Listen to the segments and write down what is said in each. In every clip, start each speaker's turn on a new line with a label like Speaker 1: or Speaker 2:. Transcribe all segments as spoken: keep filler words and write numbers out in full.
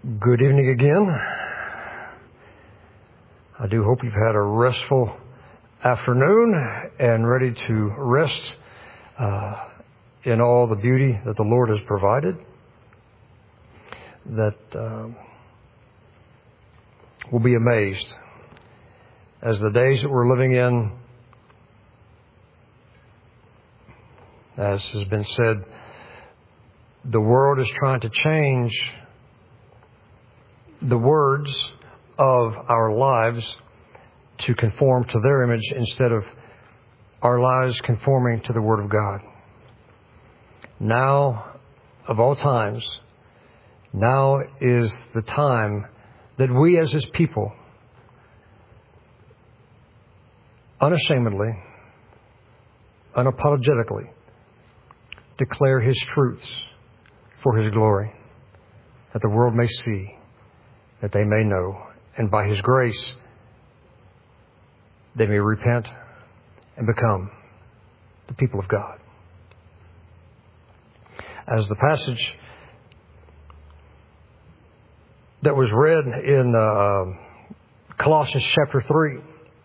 Speaker 1: Good evening again. I do hope you've had a restful afternoon and ready to rest uh, in all the beauty that the Lord has provided. That um, will be amazed as the days that we're living in, as has been said, the world is trying to change the words of our lives to conform to their image instead of our lives conforming to the Word of God. Now, of all times, now is the time that we as His people unashamedly, unapologetically declare His truths for His glory, that the world may see, that they may know, and by His grace, they may repent and become the people of God. As the passage that was read in uh, Colossians chapter three,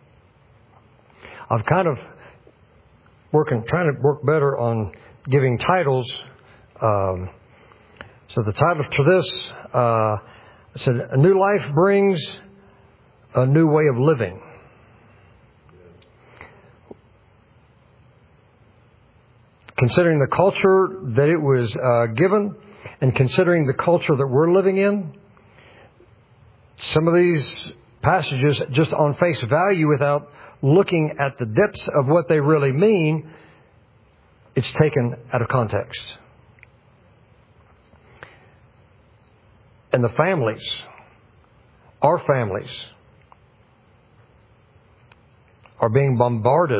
Speaker 1: I've kind of working, trying to work better on giving titles. Um, so the title to this, uh, I said, a new life brings a new way of living. Considering the culture that it was uh, given and considering the culture that we're living in, some of these passages just on face value without looking at the depths of what they really mean, it's taken out of context. And the families, our families, are being bombarded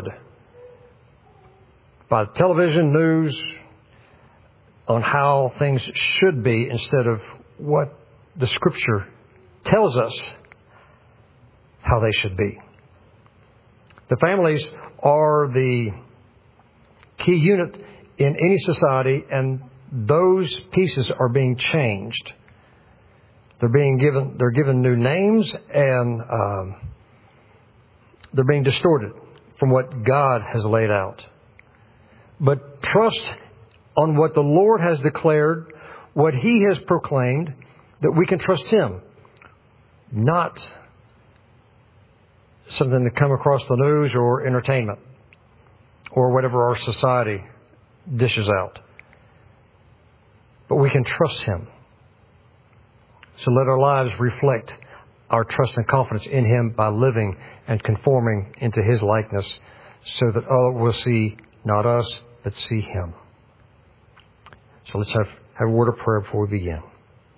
Speaker 1: by television news on how things should be instead of what the Scripture tells us how they should be. The families are the key unit in any society, and those pieces are being changed. They're being given, they're given new names, and um, they're being distorted from what God has laid out. But trust on what the Lord has declared, what He has proclaimed, that we can trust Him, not something to come across the news or entertainment or whatever our society dishes out. But we can trust Him. So let our lives reflect our trust and confidence in Him by living and conforming into His likeness, so that all will see not us, but see Him. So let's have, have a word of prayer before we begin.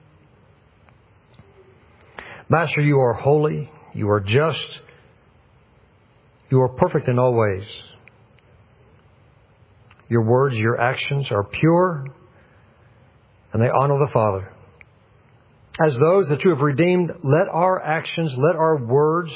Speaker 1: Master, You are holy, You are just, You are perfect in all ways. Your words, Your actions are pure, and they honor the Father. As those that You have redeemed, let our actions, let our words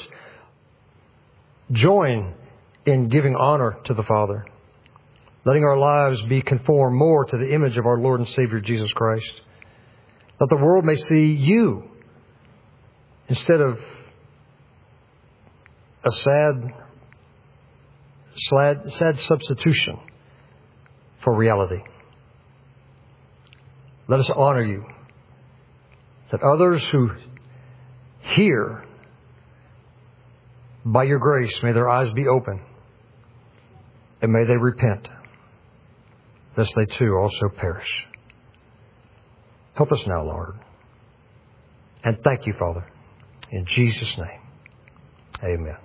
Speaker 1: join in giving honor to the Father, letting our lives be conformed more to the image of our Lord and Savior Jesus Christ. Let the world may see You instead of a sad, sad, sad substitution for reality. Let us honor You, that others who hear, by Your grace, may their eyes be open, and may they repent, lest they too also perish. Help us now, Lord. And thank You, Father. In Jesus' name, amen.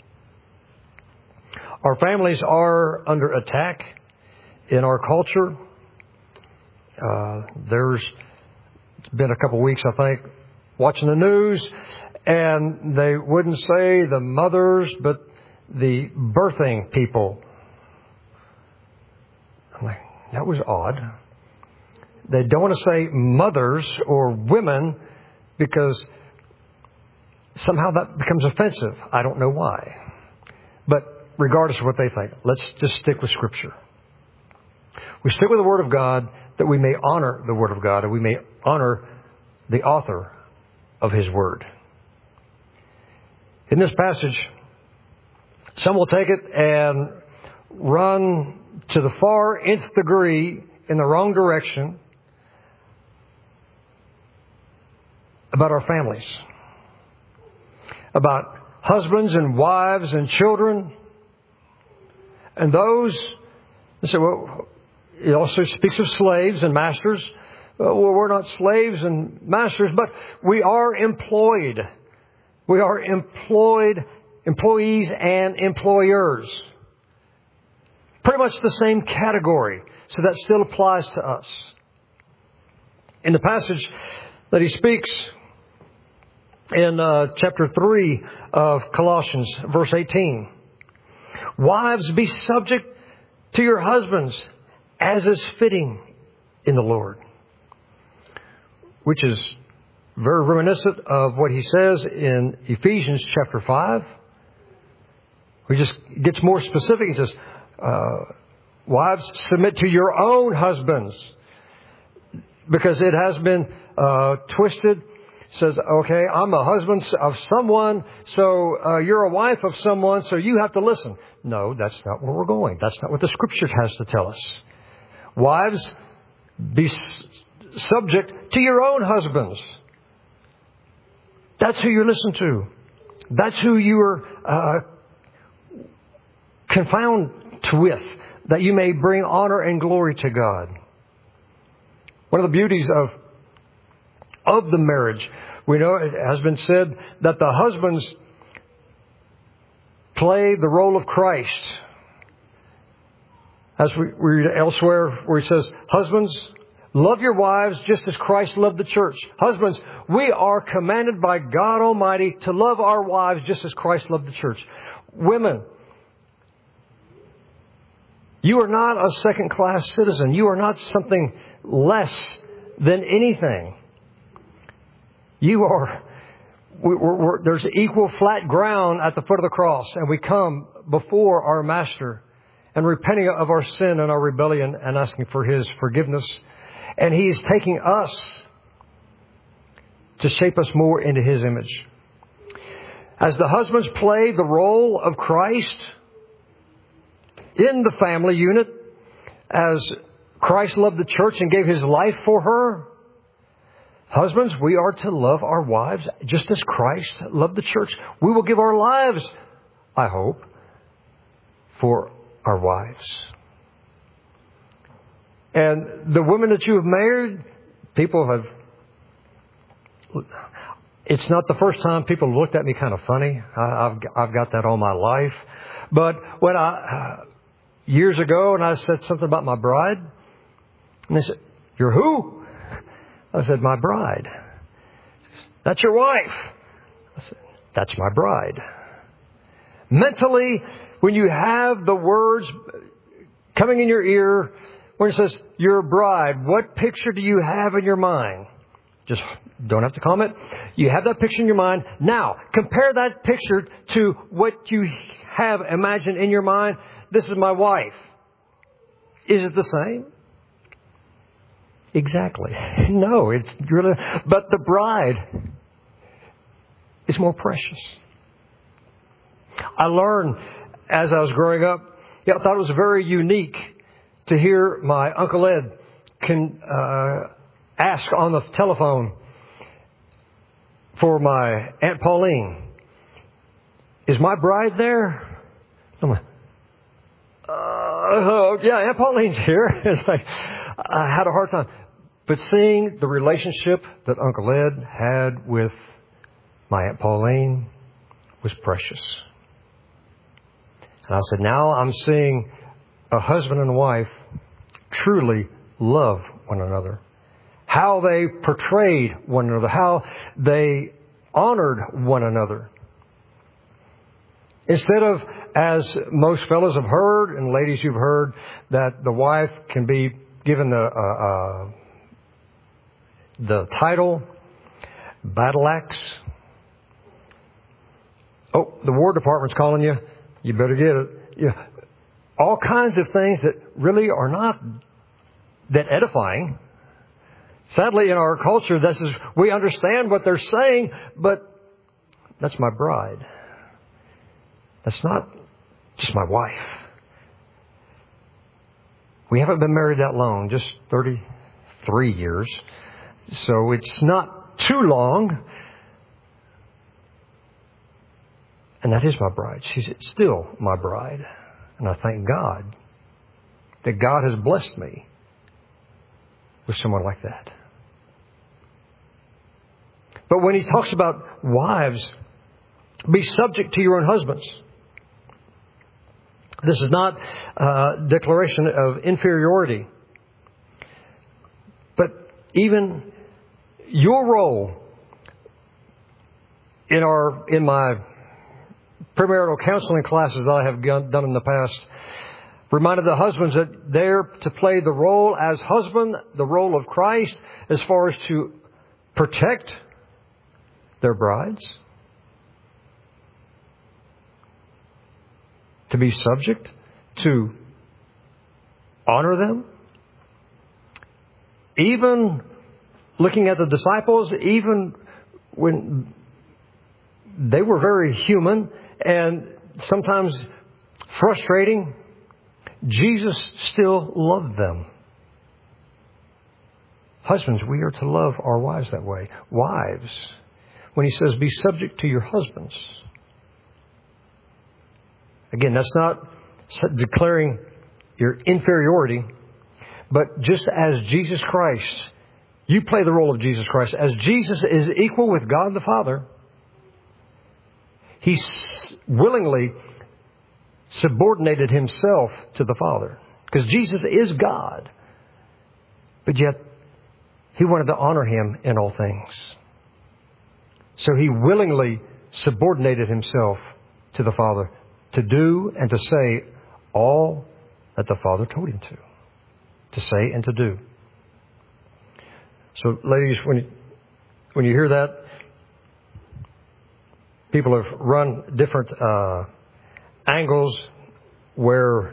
Speaker 1: Our families are under attack in our culture. Uh, there's been a couple of weeks, I think, watching the news, and they wouldn't say the mothers, but the birthing people. I'm like, that was odd. They don't want to say mothers or women because somehow that becomes offensive. I don't know why. But regardless of what they think, let's just stick with Scripture. We stick with the Word of God that we may honor the Word of God and we may honor the author of His Word. In this passage, some will take it and run to the far nth degree in the wrong direction about our families, about husbands and wives and children, and those. They say, well, it also speaks of slaves and masters. Well, we're not slaves and masters, but we are employed. We are employed, employees and employers. Pretty much the same category. So that still applies to us. In the passage that he speaks in uh, chapter three of Colossians, verse eighteen. Wives, be subject to your husbands as is fitting in the Lord. Which is very reminiscent of what he says in Ephesians chapter five. He just gets more specific. He says, uh, wives, submit to your own husbands. Because it has been uh, twisted. Says, okay, I'm a husband of someone, so uh, you're a wife of someone, so you have to listen. No, that's not where we're going. That's not what the Scripture has to tell us. Wives, be s- subject to your own husbands. That's who you listen to. That's who you are uh, confound with, that you may bring honor and glory to God. One of the beauties of of the marriage, we know it has been said that the husbands play the role of Christ. As we read elsewhere where he says, husbands, love your wives just as Christ loved the church. Husbands, we are commanded by God Almighty to love our wives just as Christ loved the church. Women, you are not a second-class citizen. You are not something less than anything. You are, we're, we're, there's equal flat ground at the foot of the cross, and we come before our Master and repenting of our sin and our rebellion and asking for His forgiveness. And He's taking us to shape us more into His image. As the husbands play the role of Christ in the family unit, as Christ loved the church and gave His life for her, husbands, we are to love our wives just as Christ loved the church. We will give our lives, I hope, for our wives. And the women that you have married, people have... It's not the first time people looked at me kind of funny. I, I've, I've got that all my life. But when I... Uh, years ago, and I said something about my bride, and they said, "You're who?" I said, "My bride." "That's your wife." I said, "That's my bride." Mentally, when you have the words coming in your ear, when it says, "Your bride," what picture do you have in your mind? Just don't have to comment. You have that picture in your mind. Now, compare that picture to what you have imagined in your mind. This is my wife. Is it the same? Exactly. No, it's really... But the bride is more precious. I learned as I was growing up, yeah, I thought it was very unique to hear my Uncle Ed can uh, ask on the telephone for my Aunt Pauline, "Is my bride there?" I'm like, Uh, yeah, Aunt Pauline's here. It's like, I had a hard time. But seeing the relationship that Uncle Ed had with my Aunt Pauline was precious. And I said, now I'm seeing a husband and wife truly love one another. How they portrayed one another. How they honored one another. Instead of, as most fellows have heard, and ladies you've heard, that the wife can be given the uh, uh, the title, battle axe. Oh, the War Department's calling you. You better get it. Yeah. All kinds of things that really are not that edifying. Sadly, in our culture, this is, we understand what they're saying, but that's my bride. That's not just my wife. We haven't been married that long, just thirty-three years. So it's not too long. And that is my bride. She's still my bride. And I thank God that God has blessed me with someone like that. But when he talks about wives, be subject to your own husbands. This is not a declaration of inferiority. But even your role in our in my premarital counseling classes that I have done in the past reminded the husbands that they're to play the role as husband, the role of Christ, as far as to protect their brides, to be subject, to honor them. Even looking at the disciples, even when they were very human and sometimes frustrating, Jesus still loved them. Husbands, we are to love our wives that way. Wives, when he says be subject to your husbands. Again, that's not declaring your inferiority, but just as Jesus Christ, you play the role of Jesus Christ. As Jesus is equal with God the Father, he willingly subordinated himself to the Father. Because Jesus is God. But yet, he wanted to honor him in all things. So he willingly subordinated himself to the Father to do and to say all that the Father told him to. To say and to do. So, ladies, when you, when you hear that, people have run different uh, angles where,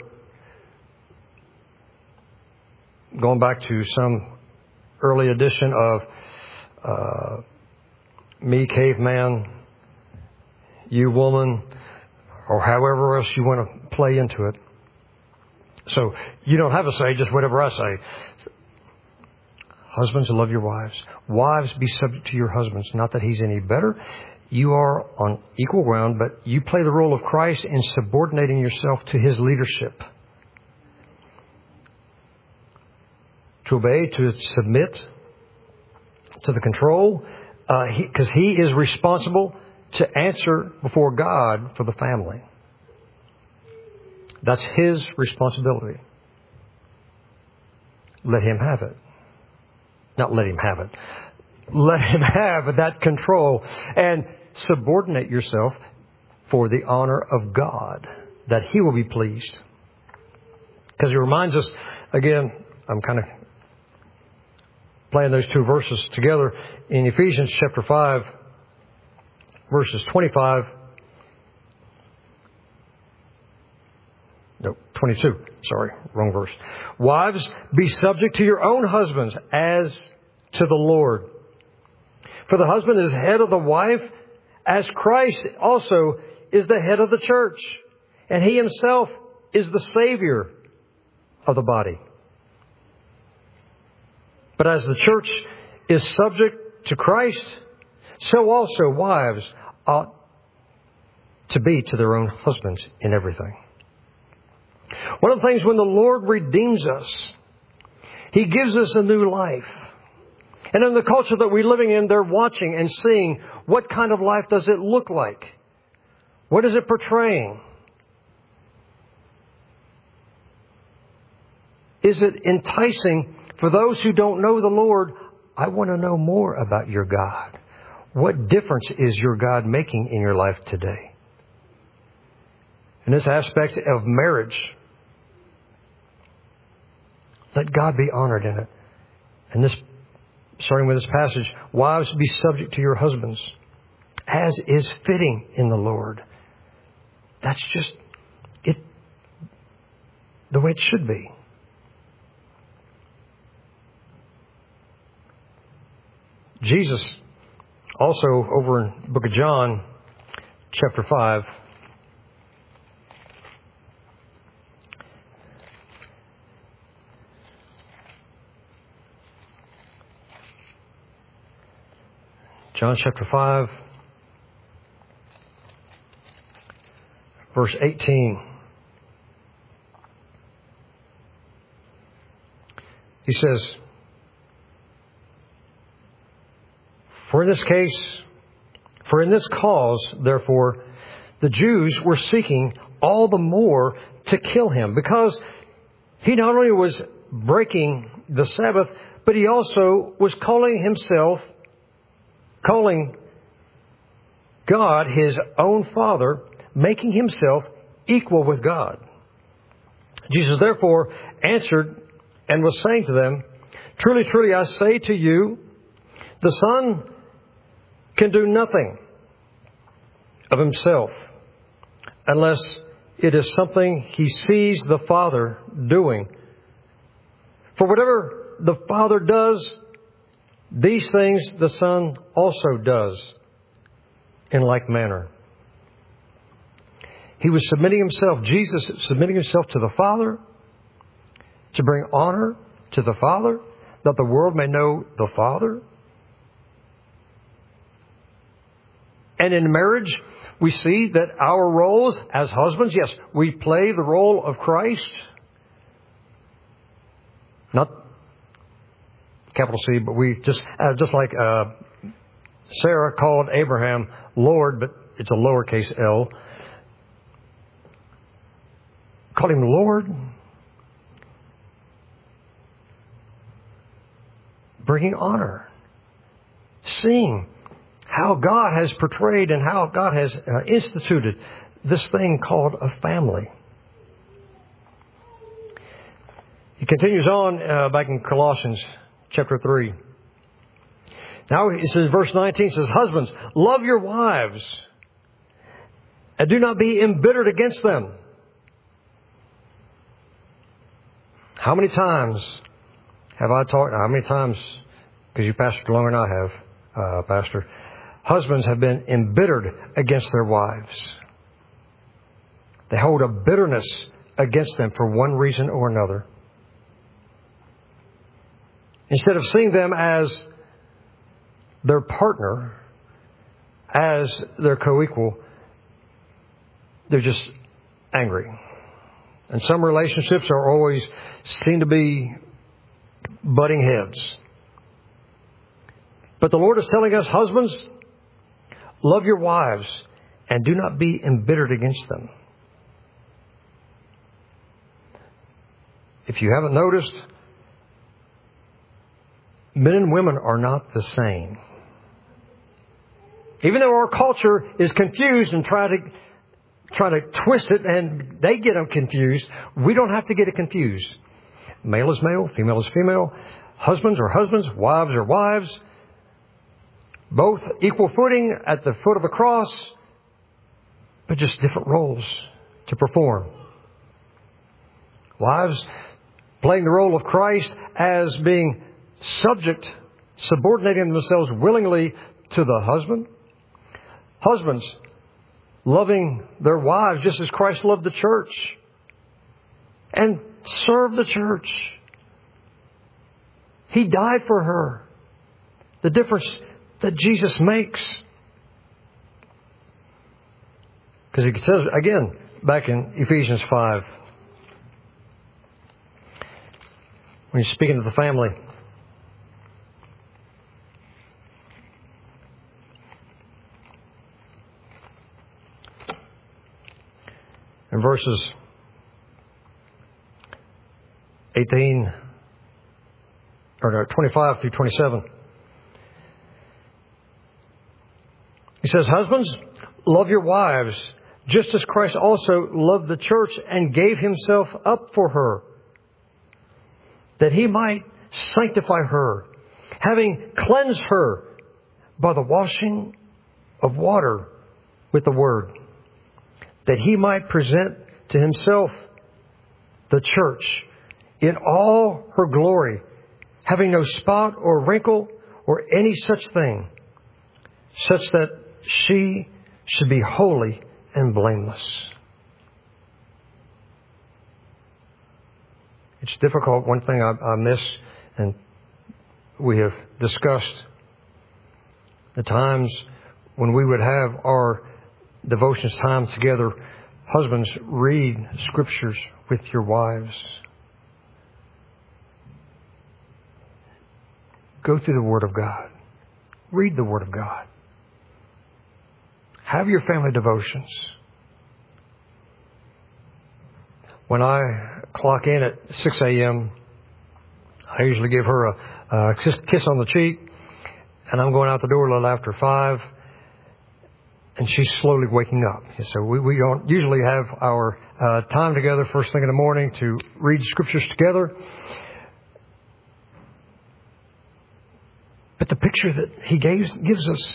Speaker 1: going back to some early edition of uh, me, caveman, you, woman, or however else you want to play into it. So you don't have a say, just whatever I say. Husbands, love your wives. Wives, be subject to your husbands. Not that he's any better. You are on equal ground, but you play the role of Christ in subordinating yourself to his leadership. To obey, to submit to the control, because uh, he, he is responsible to answer before God for the family. That's his responsibility. Let him have it. Not let him have it. Let him have that control and subordinate yourself for the honor of God, that he will be pleased. Because he reminds us, again, I'm kind of playing those two verses together in Ephesians chapter five, verses twenty-five. No, twenty-two. Sorry, wrong verse. Wives, be subject to your own husbands as to the Lord. For the husband is head of the wife, as Christ also is the head of the church. And he himself is the Savior of the body. But as the church is subject to Christ, so also wives ought to be to their own husbands in everything. One of the things when the Lord redeems us, he gives us a new life. And in the culture that we're living in, they're watching and seeing what kind of life does it look like? What is it portraying? Is it enticing for those who don't know the Lord? I want to know more about your God. What difference is your God making in your life today? In this aspect of marriage, let God be honored in it. And this, starting with this passage, wives, be subject to your husbands, as is fitting in the Lord. That's just it, the way it should be. Jesus also, over in the book of John, chapter five, John chapter five, verse eighteen. He says, For in this case, for in this cause, therefore, the Jews were seeking all the more to kill him, because he not only was breaking the Sabbath, but he also was calling himself, calling God his own Father, making himself equal with God. Jesus therefore answered and was saying to them, Truly, truly, I say to you, the Son can do nothing of himself unless it is something he sees the Father doing. For whatever the Father does, these things the Son also does in like manner. He was submitting himself, Jesus submitting himself to the Father, to bring honor to the Father, that the world may know the Father. And in marriage, we see that our roles as husbands, yes, we play the role of Christ. Not capital C, but we just, uh, just like uh, Sarah called Abraham Lord, but it's a lowercase L. Called him Lord. Bringing honor. Seeing how God has portrayed and how God has uh, instituted this thing called a family. He continues on uh, back in Colossians chapter three. Now it says, verse nineteen says, Husbands, love your wives and do not be embittered against them. How many times have I talked, how many times, because you pastored longer than I have, uh, Pastor, husbands have been embittered against their wives. They hold a bitterness against them for one reason or another. Instead of seeing them as their partner, as their co-equal, they're just angry. And some relationships are always seem to be butting heads. But the Lord is telling us, husbands, love your wives and do not be embittered against them. If you haven't noticed, men and women are not the same. Even though our culture is confused and try to try to twist it and they get them confused, we don't have to get it confused. Male is male, female is female. Husbands are husbands, wives are wives. Both equal footing at the foot of the cross, but just different roles to perform. Wives playing the role of Christ as being subject, subordinating themselves willingly to the husband. Husbands loving their wives just as Christ loved the church and served the church. He died for her. The difference that Jesus makes. Because it says, again, back in Ephesians five, when he's speaking to the family, in verses eighteen, or no, twenty-five through twenty-seven, he says, Husbands, love your wives, just as Christ also loved the church and gave himself up for her, that he might sanctify her, having cleansed her by the washing of water with the word, that he might present to himself the church in all her glory, having no spot or wrinkle or any such thing, such that she should be holy and blameless. It's difficult. One thing I, I miss, and we have discussed the times when we would have our devotions time together. Husbands, read scriptures with your wives. Go through the Word of God. Read the Word of God. Have your family devotions. When I clock in at six a.m., I usually give her a, a kiss on the cheek, and I'm going out the door a little after five, and she's slowly waking up. So we, we don't usually have our uh, time together first thing in the morning to read scriptures together. But the picture that he gives, gives us,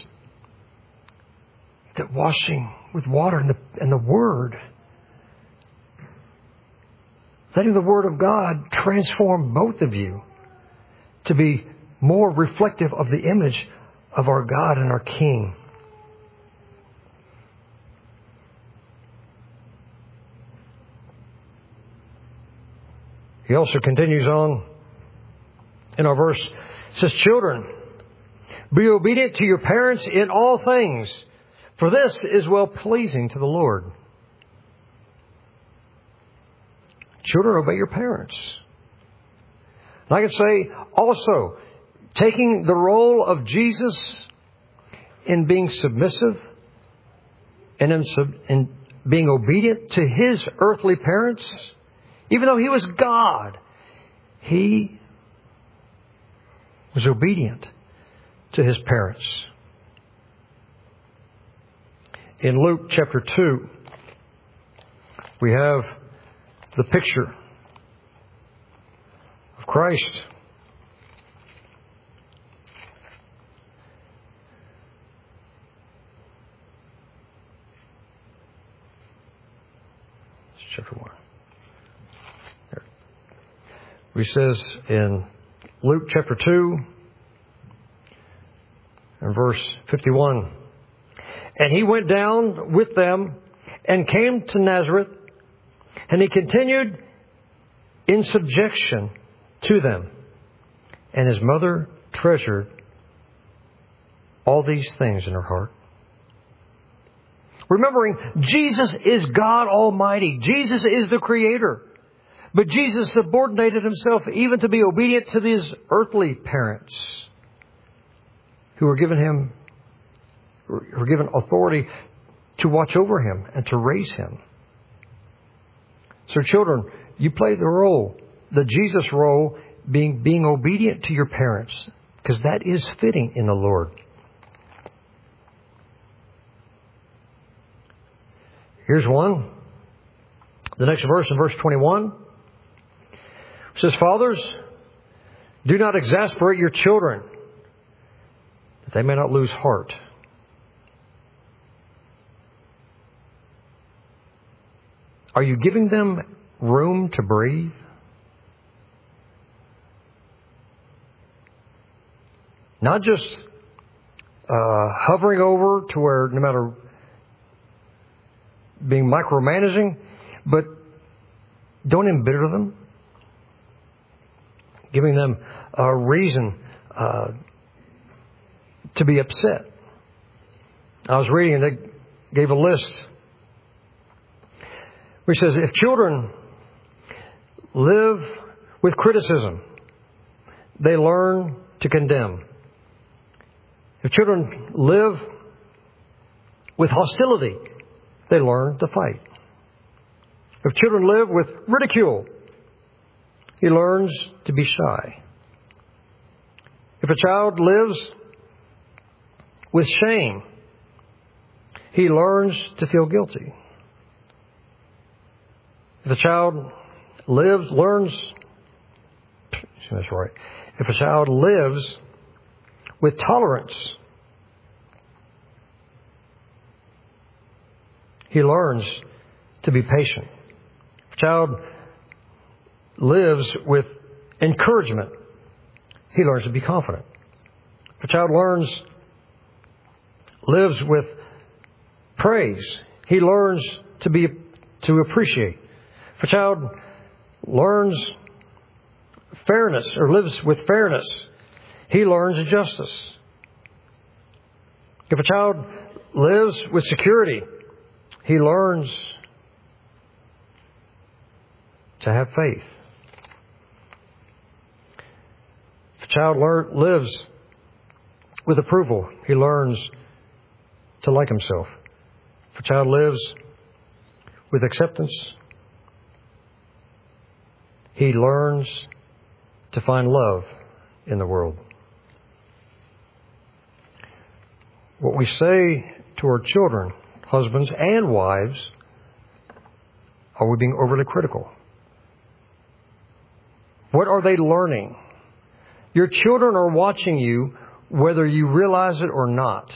Speaker 1: that washing with water and the, and the Word, letting the Word of God transform both of you to be more reflective of the image of our God and our King. He also continues on in our verse. It says, children, be obedient to your parents in all things, for this is well-pleasing to the Lord. Children, obey your parents. And I could say also, taking the role of Jesus in being submissive and in, sub, in being obedient to His earthly parents, even though He was God, He was obedient to His parents. In Luke chapter two, we have the picture of Christ. It's chapter one. There. He says in Luke chapter two and verse fifty-one, and he went down with them and came to Nazareth, and he continued in subjection to them. And his mother treasured all these things in her heart. Remembering, Jesus is God Almighty. Jesus is the Creator. But Jesus subordinated Himself even to be obedient to His earthly parents, who were given Him, were given authority to watch over Him and to raise Him. So children, you play the role, the Jesus role, being, being obedient to your parents, because that is fitting in the Lord. Here's one. The next verse, in verse twenty-one, says, fathers, do not exasperate your children, that they may not lose heart. Are you giving them room to breathe? Not just uh, hovering over to where no matter being micromanaging, but don't embitter them. Giving them a reason uh, to be upset. I was reading and they gave a list which says, if children live with criticism, they learn to condemn. If children live with hostility, they learn to fight. If children live with ridicule, he learns to be shy. If a child lives with shame, he learns to feel guilty. If a child lives, learns, that's right. If a child lives with tolerance, he learns to be patient. If a child lives with encouragement, he learns to be confident. If a child learns, lives with praise, he learns to be, to appreciate. If a child learns fairness or lives with fairness, he learns justice. If a child lives with security, he learns to have faith. If a child lear- lives with approval, he learns to like himself. If a child lives with acceptance, he learns to find love in the world. What we say to our children, husbands and wives, are we being overly critical? What are they learning? Your children are watching you whether you realize it or not.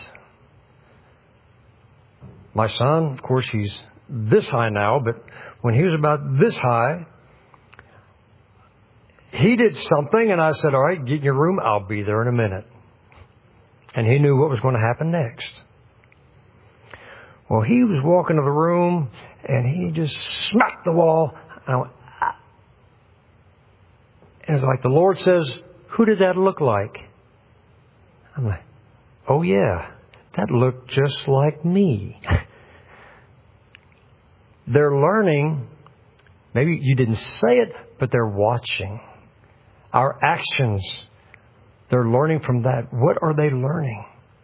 Speaker 1: My son, of course, he's this high now, but when he was about this high, he did something and I said, all right, get in your room. I'll be there in a minute. And he knew what was going to happen next. Well, he was walking to the room and he just smacked the wall. And I went, ah. And it's like the Lord says, who did that look like? I'm like, oh yeah, that looked just like me. They're learning. Maybe you didn't say it, but they're watching. Our actions, they're learning from that. What are they learning?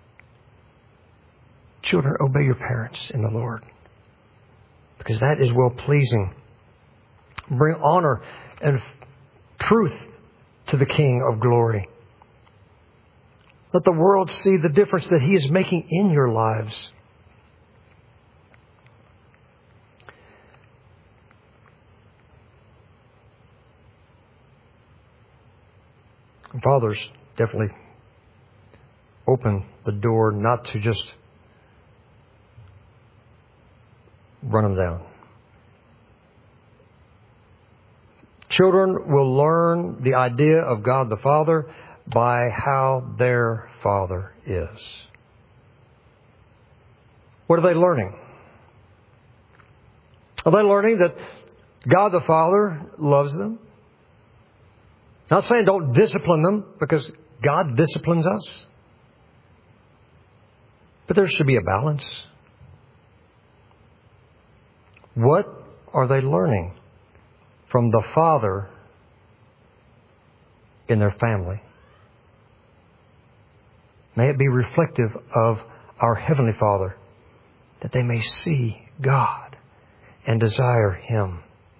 Speaker 1: Children, obey your parents in the Lord, because that is well-pleasing. Bring honor and truth to the King of glory. Let the world see the difference that He is making in your lives. And fathers, definitely open the door not to just run them down. Children will learn the idea of God the Father by how their Father is. What are they learning? Are they learning that God the Father loves them? Not saying don't discipline them, because God disciplines us. But there should be a balance. What are they learning from the Father in their family? May it be reflective of our Heavenly Father, that they may see God and desire Him.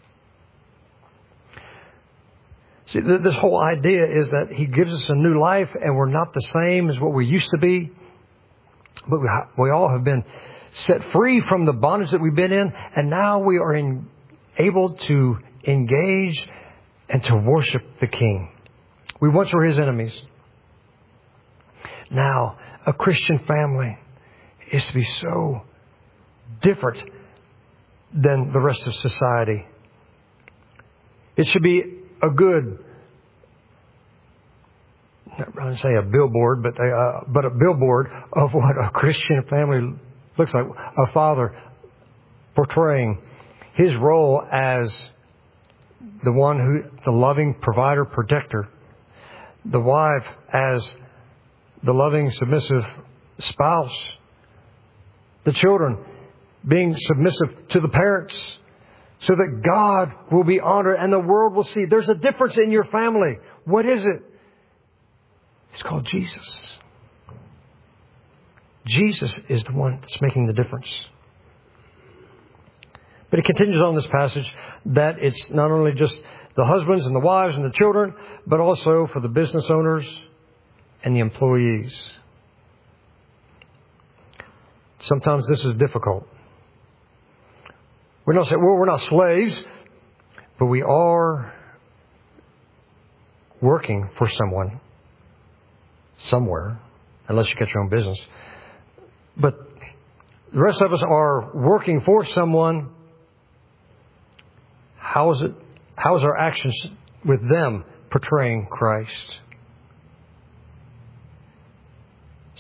Speaker 1: See, this whole idea is that He gives us a new life and we're not the same as what we used to be. But we all have been set free from the bondage that we've been in, and now we are in, able to engage and to worship the King. We once were His enemies. Now, a Christian family is to be so different than the rest of society. It should be a good, not going to say a billboard, but a, uh, but a billboard of what a Christian family looks like. A father portraying his role as the one who, the loving provider, protector. The wife as the loving, submissive spouse. The children being submissive to the parents, so that God will be honored and the world will see there's a difference in your family. What is it? It's called Jesus. Jesus is the one that's making the difference. But it continues on this passage that it's not only just the husbands and the wives and the children, but also for the business owners and the employees. Sometimes this is difficult. We don't say, well, we're not slaves, but we are working for someone somewhere, unless you get your own business. But the rest of us are working for someone. How is it? How is our actions with them portraying Christ?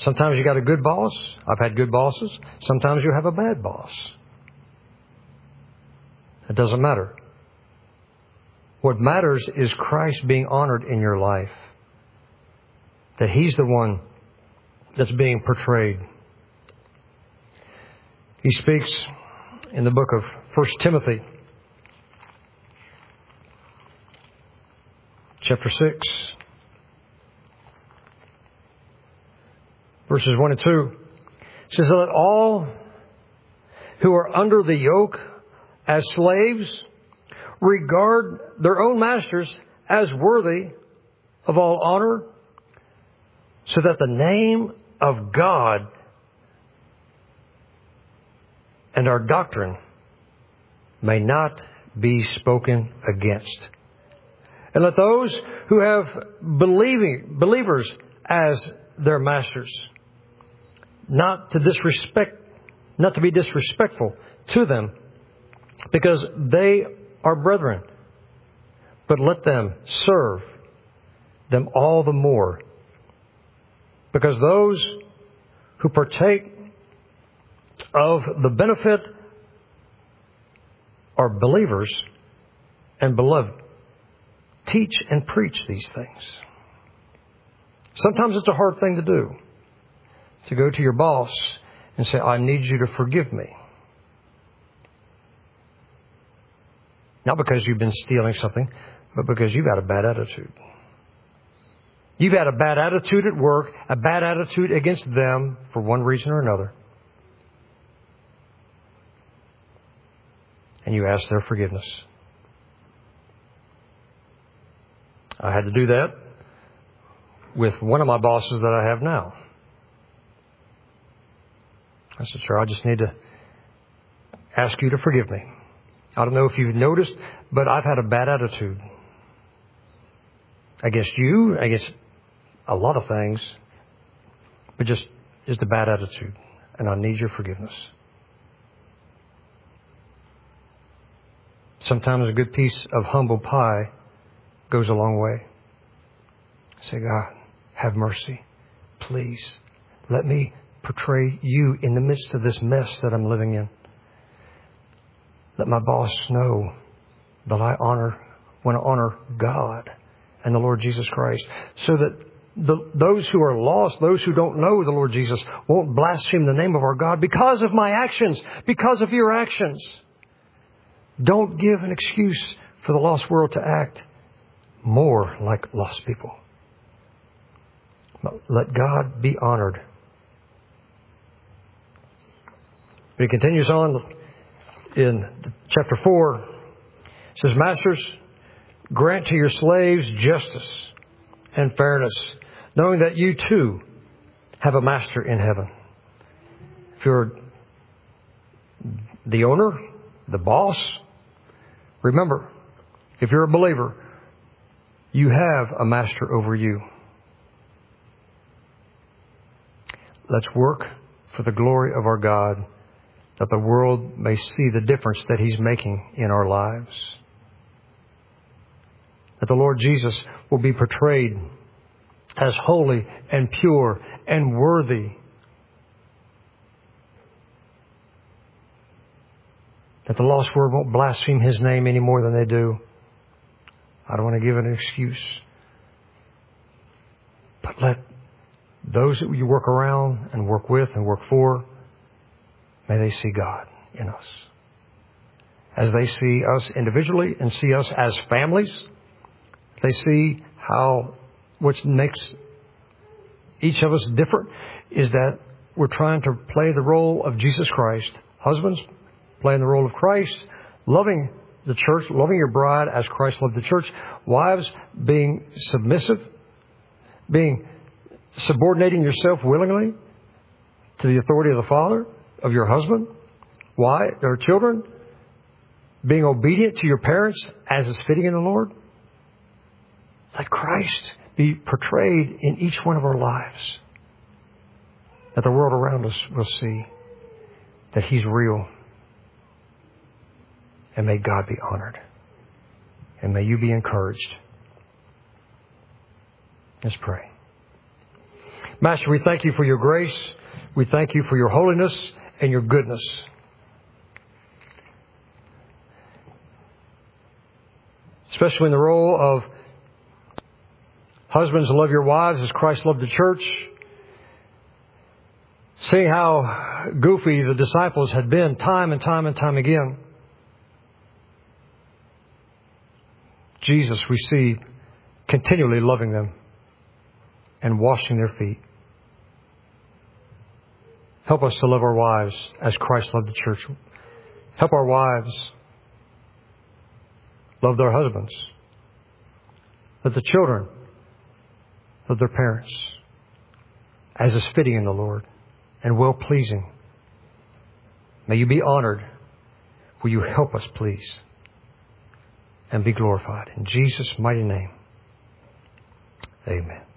Speaker 1: Sometimes you got a good boss. I've had good bosses. Sometimes you have a bad boss. It doesn't matter. What matters is Christ being honored in your life. That He's the one that's being portrayed. He speaks in the book of First Timothy, chapter six, verses one and two. It says, let all who are under the yoke as slaves regard their own masters as worthy of all honor, so that the name of God and our doctrine may not be spoken against. And let those who have believing believers as their masters not to disrespect, not to be disrespectful to them, because they are brethren, but let them serve them all the more, because those who partake of the benefit are believers and beloved. Teach and preach these things. Sometimes it's a hard thing to do, to go to your boss and say, I need you to forgive me. Not because you've been stealing something, but because you've had a bad attitude. You've had a bad attitude at work, a bad attitude against them for one reason or another. And you ask their forgiveness. I had to do that with one of my bosses that I have now. I said, sir, I just need to ask you to forgive me. I don't know if you've noticed, but I've had a bad attitude against you, against a lot of things, but just, just a bad attitude. And I need your forgiveness. Sometimes a good piece of humble pie goes a long way. Say, God, have mercy. Please let me portray you in the midst of this mess that I'm living in. Let my boss know that I honor, want to honor God and the Lord Jesus Christ, so that the, those who are lost, those who don't know the Lord Jesus, won't blaspheme the name of our God because of my actions, because of your actions. Don't give an excuse for the lost world to act more like lost people. But let God be honored. But he continues on in chapter four. It says, Masters, grant to your slaves justice and fairness, knowing that you too have a master in heaven. If you're the owner, the boss, remember, if you're a believer, you have a master over you. Let's work for the glory of our God, that the world may see the difference that He's making in our lives. That the Lord Jesus will be portrayed as holy and pure and worthy. That the lost world won't blaspheme His name any more than they do. I don't want to give an excuse. But let those that you work around and work with and work for, may they see God in us. As they see us individually and see us as families, they see how what makes each of us different is that we're trying to play the role of Jesus Christ. Husbands, playing the role of Christ, loving the church, loving your bride as Christ loved the church. Wives, being submissive, being subordinating yourself willingly to the authority of the Father, of your husband. Why? Or children, being obedient to your parents as is fitting in the Lord. Let Christ be portrayed in each one of our lives, that the world around us will see that He's real. And may God be honored. And may you be encouraged. Let's pray. Master, we thank you for your grace. We thank you for your holiness and your goodness. Especially in the role of husbands, love your wives as Christ loved the church. Seeing how goofy the disciples had been time and time and time again. Jesus, we see continually loving them and washing their feet. Help us to love our wives as Christ loved the church. Help our wives love their husbands. Let the children love their parents as is fitting in the Lord and well-pleasing. May you be honored. Will you help us, please, and be glorified. In Jesus' mighty name, amen.